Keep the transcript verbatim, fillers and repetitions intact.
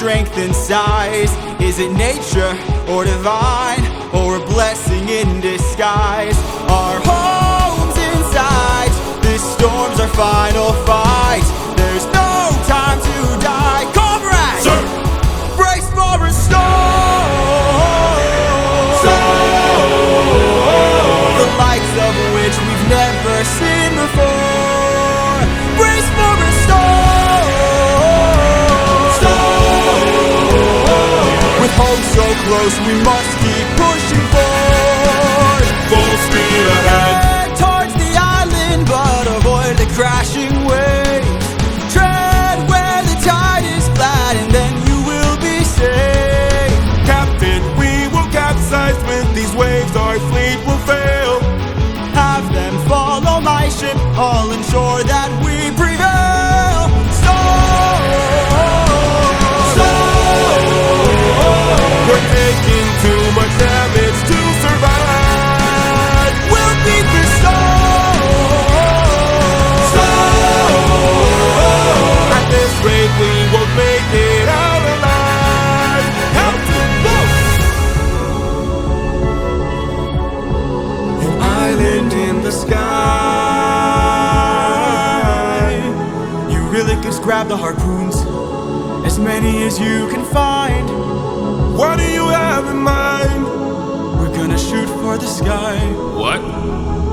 strength and size? Is it nature or divine, or a blessing in disguise? Our home's inside, this storm's our final fight. There's no time to die. Comrades, Sir. brace for a storm, the likes of which we've never seen before. Brace for a storm, with hope so close we must keep pushing forward. Full speed ahead. Head towards the island, but avoid the crashing waves. Tread where the tide is flat, and then you will be safe. Captain, we will capsize with these waves. Our fleet will fail. Have them follow my ship, all ensure that we prevail. Storm, We're taking too much damage to survive. we'll beat the storm. At this rate, we won't make it out alive. Captain, whoa! An island in the sky. You really could grab the harpoons, as many as you can find. What do you have in mind? We're gonna shoot for the sky. What?